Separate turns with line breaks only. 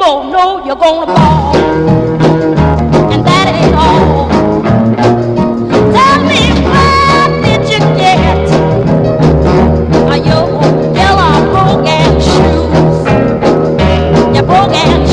gonna know you're gonna fall. And that ain't all. Tell me, where did you get your yellow brogan shoes? Your brogan